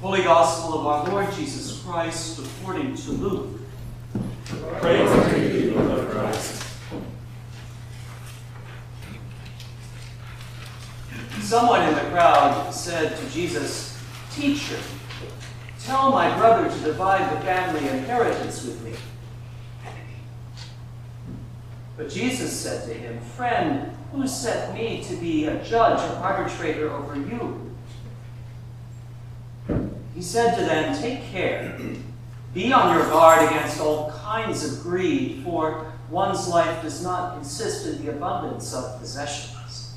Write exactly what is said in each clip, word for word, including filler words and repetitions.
Holy Gospel of our Lord Jesus Christ according to Luke. Praise to you, Lord Christ. Someone in the crowd said to Jesus, "Teacher, tell my brother to divide the family inheritance with me." But Jesus said to him, "Friend, who set me to be a judge or arbitrator over you?" He said to them, "Take care. Be on your guard against all kinds of greed, for one's life does not consist in the abundance of possessions."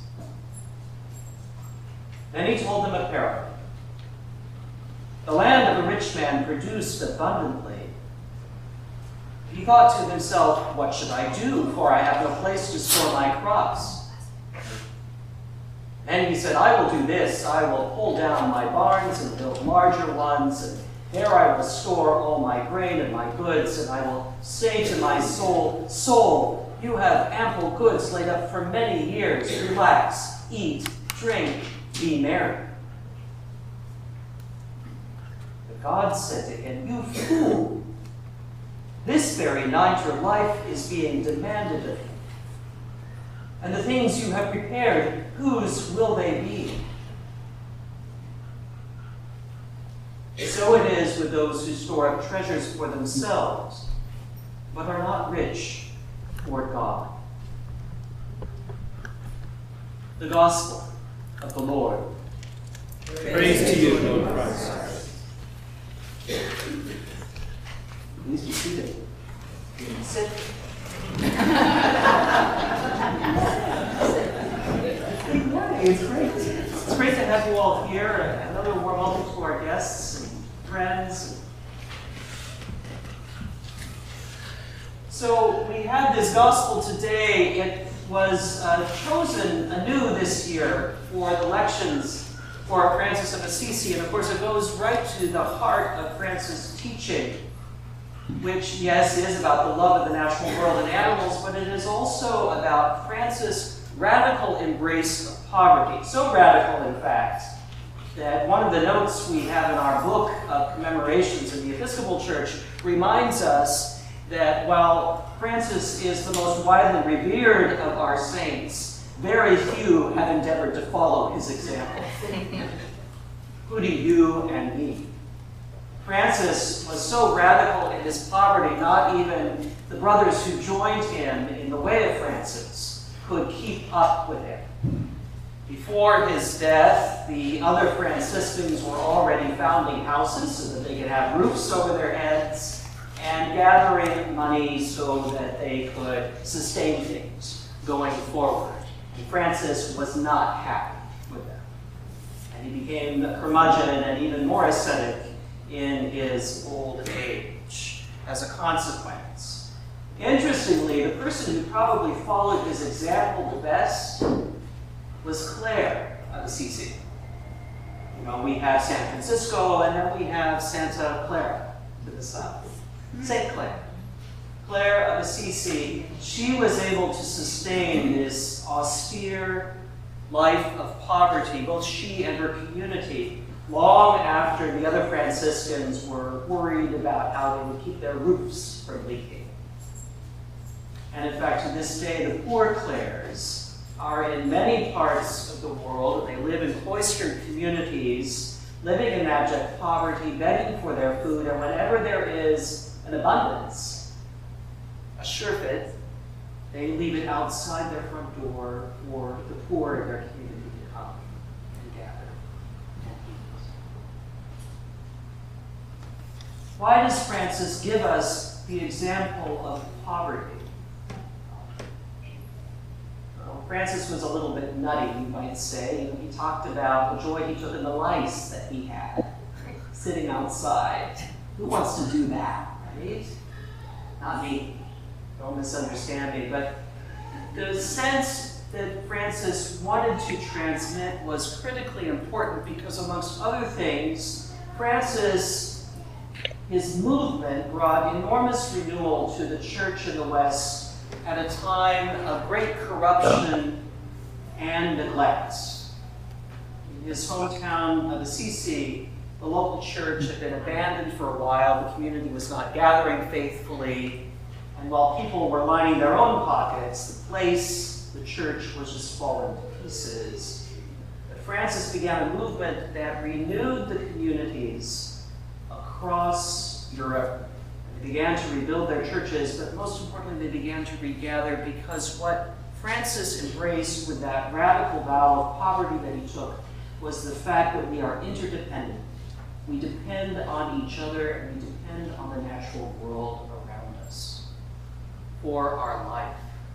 Then he told them a parable. The land of a rich man produced abundantly. He thought to himself, "What should I do? For I have no place to store my crops." And he said, "I will do this. I will pull down my barns and build larger ones, and there I will store all my grain and my goods, and I will say to my soul, 'Soul, you have ample goods laid up for many years. Relax, eat, drink, be merry.' But God said to him, 'You fool! This very night your life is being demanded of you. And the things you have prepared, whose will they be?' So it is with those who store up treasures for themselves, but are not rich toward God." The Gospel of the Lord. Praise to you, Lord Christ. Please be seated. Sit. It's great. It's great to have you all here. Another warm welcome to our guests and friends. So we had this gospel today. It was uh, chosen anew this year for the lections for Francis of Assisi. And of course, it goes right to the heart of Francis' teaching, which, yes, is about the love of the natural world and animals, but it is also about Francis' radical embrace of poverty. So radical, in fact, that one of the notes we have in our book of commemorations in the Episcopal Church reminds us that while Francis is the most widely revered of our saints, very few have endeavored to follow his example, including you and me. Francis was so radical in his poverty, not even the brothers who joined him in the way of Francis could keep up with him. Before his death, the other Franciscans were already founding houses so that they could have roofs over their heads and gathering money so that they could sustain things going forward. And Francis was not happy with them. And he became a curmudgeon and even more ascetic in his old age as a consequence. Interestingly, the person who probably followed his example the best was Clare of Assisi. You know, we have San Francisco, and then we have Santa Clara to the south. Saint Clare. Clare of Assisi, she was able to sustain this austere life of poverty, both she and her community, long after the other Franciscans were worried about how they would keep their roofs from leaking. And in fact, to this day, the poor Clares are in many parts of the world. They live in cloistered communities, living in abject poverty, begging for their food, and whenever there is an abundance, a surfeit, they leave it outside their front door for the poor in their community to come and gather and eat. Why does Francis give us the example of poverty? Well, Francis was a little bit nutty, you might say. You know, he talked about the joy he took in the lice that he had sitting outside. Who wants to do that, right? Not me. Don't misunderstand me. But the sense that Francis wanted to transmit was critically important because, amongst other things, Francis, his movement brought enormous renewal to the church in the West at a time of great corruption and neglect. In his hometown of Assisi, The local church had been abandoned for a while, the community was not gathering faithfully, and while people were lining their own pockets, the place, the church, was just falling to pieces. But Francis began a movement that renewed the communities across Europe. They began to rebuild their churches, but most importantly, they began to regather, because what Francis embraced with that radical vow of poverty that he took was the fact that we are interdependent. We depend on each other, and we depend on the natural world around us for our life.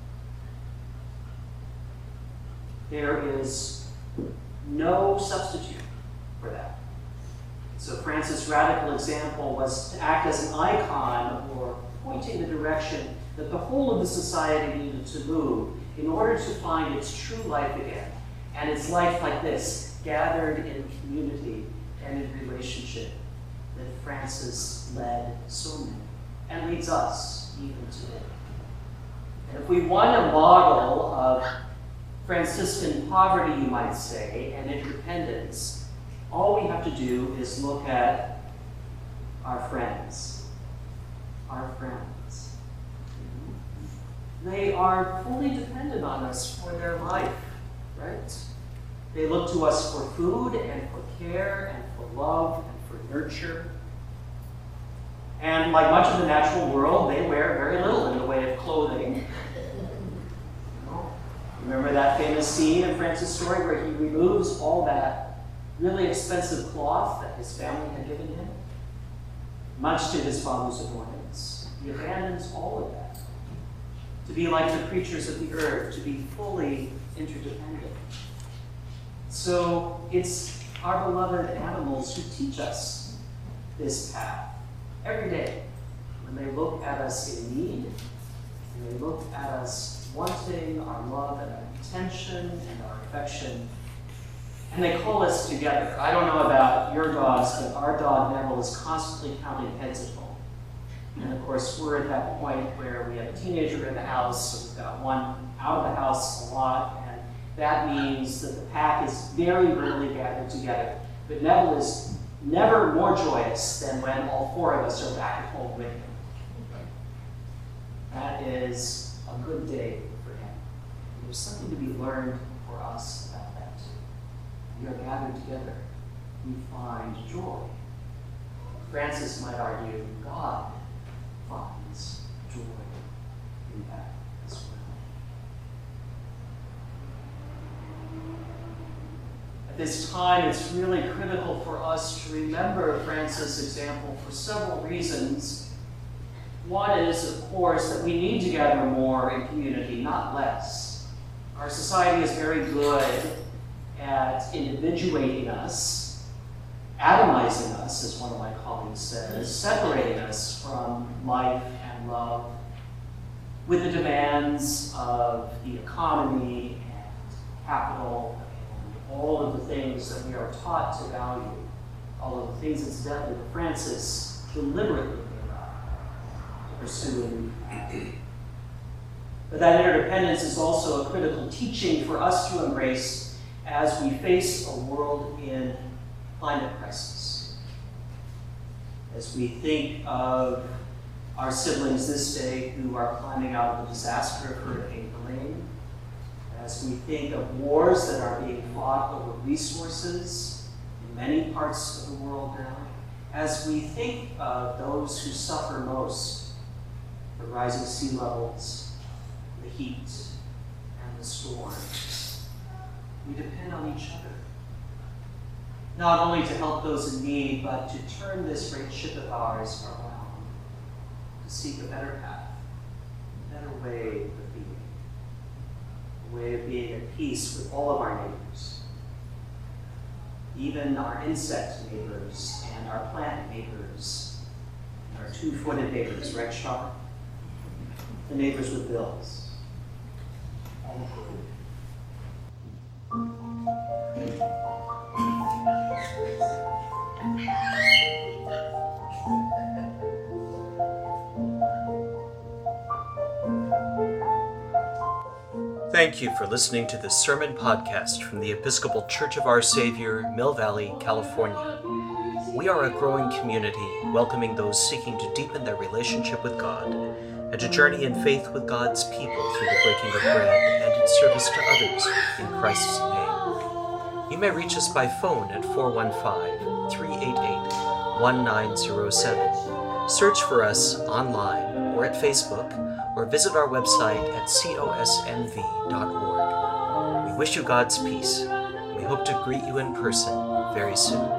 There is no substitute for that. So Francis' radical example was to act as an icon, or pointing the direction that the whole of the society needed to move in order to find its true life again. And it's life like this, gathered in community and in relationship, that Francis led so many, and leads us even today. And if we want a model of Franciscan poverty, you might say, and interdependence, all we have to do is look at our friends. Our friends. They are fully dependent on us for their life, right? They look to us for food and for care and for love and for nurture. And like much of the natural world, they wear very little in the way of clothing. Remember that famous scene in Francis' story where he removes all that really expensive cloth that his family had given him? Much to his father's annoyance, he abandons all of that to be like the creatures of the earth, to be fully interdependent. So it's our beloved animals who teach us this path every day. When they look at us in need, when they look at us wanting our love and our attention and our affection, and they call us together. I don't know about your dogs, but our dog Neville is constantly counting heads at home. And of course, we're at that point where we have a teenager in the house, so we've got one out of the house a lot, and that means that the pack is very rarely gathered together. But Neville is never more joyous than when all four of us are back at home with him. That is a good day for him. There's something to be learned for us about that too. We are gathered together. We find joy. Francis might argue God finds joy in that as well. At this time, it's really critical for us to remember Francis' example for several reasons. One is, of course, that we need to gather more in community, not less. Our society is very good at individuating us, atomizing us, as one of my colleagues says, separating us from life and love with the demands of the economy and capital and all of the things that we are taught to value, all of the things, incidentally, that Francis deliberately pursuing. But that interdependence is also a critical teaching for us to embrace as we face a world in climate crisis. As we think of our siblings this day who are climbing out of the disaster of Hurricane Helene, as we think of wars that are being fought over resources in many parts of the world now, as we think of those who suffer most, the rising sea levels, the heat, and the storms, we depend on each other. Not only to help those in need, but to turn this great ship of ours around, to seek a better path, a better way of being, a way of being at peace with all of our neighbors, even our insect neighbors and our plant neighbors, and our two-footed neighbors, right, Sean? The neighbors with bills. Thank you for listening to this sermon podcast from the Episcopal Church of Our Savior, Mill Valley, California. We are a growing community, welcoming those seeking to deepen their relationship with God and to journey in faith with God's people through the breaking of bread and in service to others in Christ's name. You may reach us by phone at four one five, three eight eight, one nine zero seven. Search for us online or at Facebook, or visit our website at cosnv dot org. We wish you God's peace. We hope to greet you in person very soon.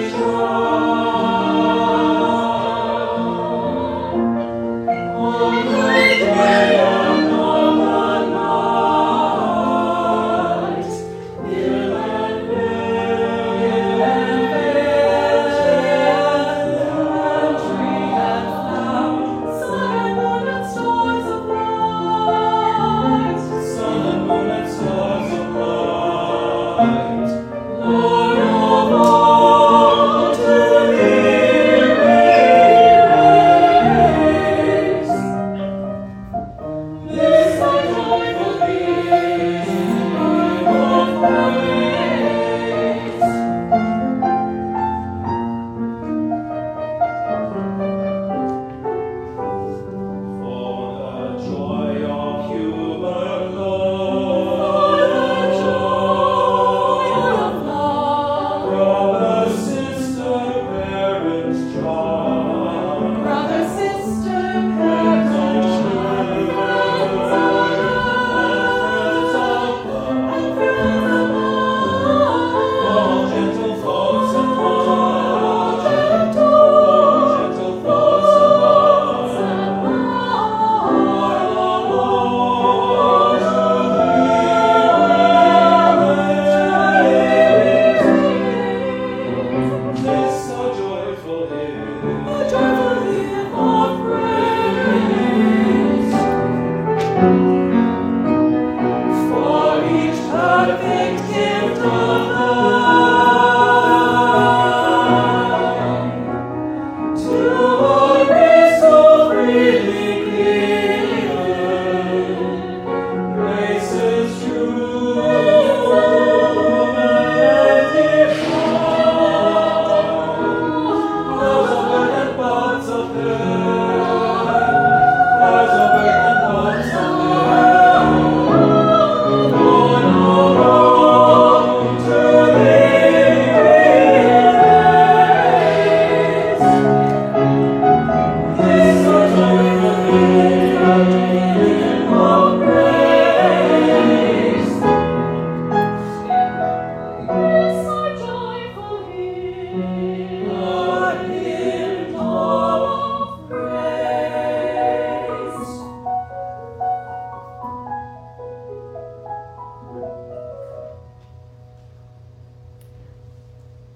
Oh,